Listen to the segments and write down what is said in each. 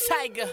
Tiger.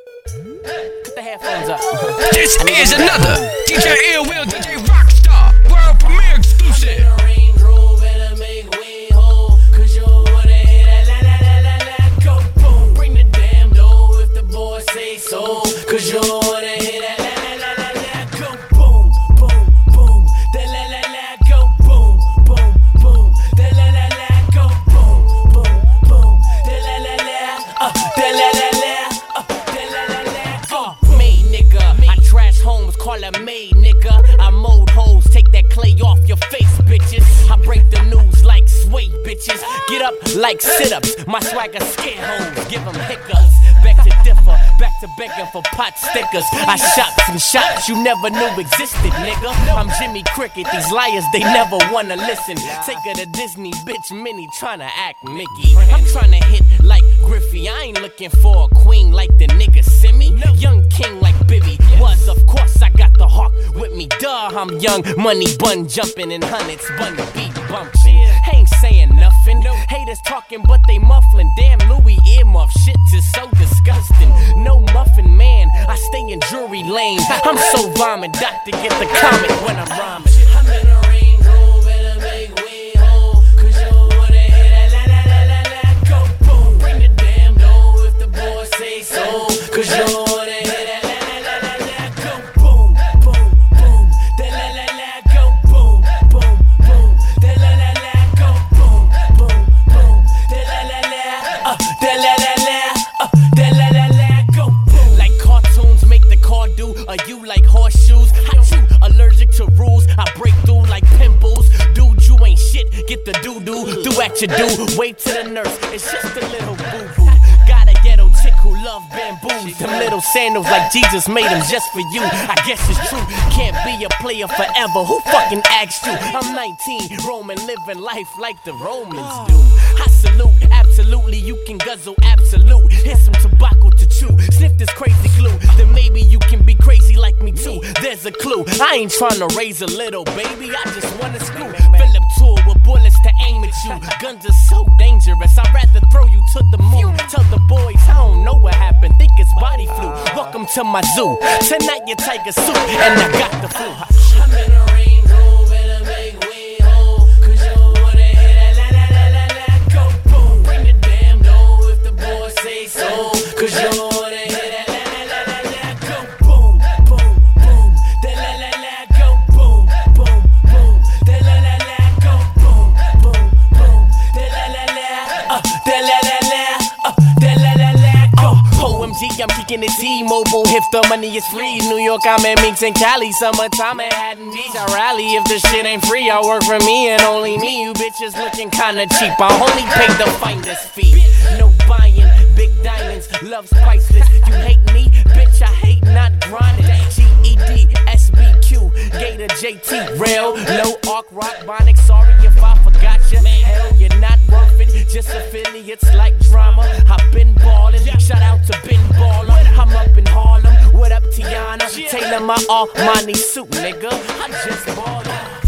Put the headphones up. This is another DJ Ill Will, DJ Rockstar, world premiere exclusive. Range Rover better make way home, cause you wanna hear that la la la la la go boom. Bring the damn dough if the boy say so, cause you wanna hear that la la la la la go boom, boom, boom. That la la la go boom, boom, boom. That la la la go boom, boom, boom. That la la la, that la la la, that la la la go. Made nigga, I trash homes, call her made nigga. I mold hoes, take that clay off your face, bitches. I break the news like sway, bitches. Get up like sit-ups, my swagger scare hoes, give them hiccups. Back to differ, back to begging for pot stickers. I shot some shots you never knew existed, nigga. I'm Jimmy Cricket, these liars, they never wanna listen. Take her to Disney, bitch, Minnie tryna act Mickey. I'm tryna hit like Griffey, I ain't looking for a queen like the nigga Simi. Young king like Bibby, was of course I got the hawk with me. Duh, I'm young, money bun jumping and hundreds, bun beat bumping. Ain't saying nothing, haters talking but they muffling. Damn Louis earmuff, shit is so disgusting. No muffin man, I stay in Drury Lane. I'm so vomit, doctor get the comment when I'm rhyming. I'm in a Range Rover, better make way home, cause you wanna hear that la la la la la go boom. Bring the damn dough if the boy say so, cause you wanna hear that la la la la la go boom, boom, boom. That la la la go boom, boom, boom. That la la la go boom, boom, boom. That la la la, that la la la, that la la la go boom. Like cartoons make the car do, are you like horseshoes? Hot you allergic to rules, I break through like pimples. Dude, you ain't shit, get the doo-doo, do at your do. Wait to the nurse, it's just a little boo-boo. Got a ghetto chick who love bamboos. Them little sandals like Jesus made them just for you. I guess it's true, can't be a player forever. Who fucking asked you? I'm 19, Roman, living life like the Romans do. I salute, absolutely, you can guzzle absolute. Here's some tobacco to chew, sniff this crazy glue. Then maybe you can be crazy like me too. There's a clue, I ain't trying to raise a little baby, I just wanna screw. Philip tour with bullets to aim at you. Guns are so dangerous, I'd rather throw you to the moon. Tell the boys I don't know what happened, think it's body flu. Welcome to my zoo, tonight your tiger suit, and I got the flu. I'm in a Range Rover, better make way home, cause you wanna hear that la la la la la go boom. Bring the damn dough if the boy say so, cause you wanna hear that la la la la la go boom, boom, boom. That la la la go boom, boom, boom. That la la la go boom, boom, boom. That la la la, that la la la, that la la la go. OMG, I'm kicking it T-Mobile if the money is free. New York, I'm at Minx and Cali. Summertime at Haddon Beach. I rally if the shit ain't free. I work for me and only me. You bitches looking kinda cheap. I only pay the finder's fee. No buying, big diamonds, love's priceless. You hate me, bitch, I hate not grinding. GED, SBQ, Gator, JT, Rail, Low Arc, Rock, Bonic. Sorry if I forgot you. Hell, you're not worth it. Just affiliates like drama. I've been ballin'. Shout out to Ben Baller. I'm up in Harlem. What up, Tiana? Taylor my Armani suit, nigga. I just ballin'.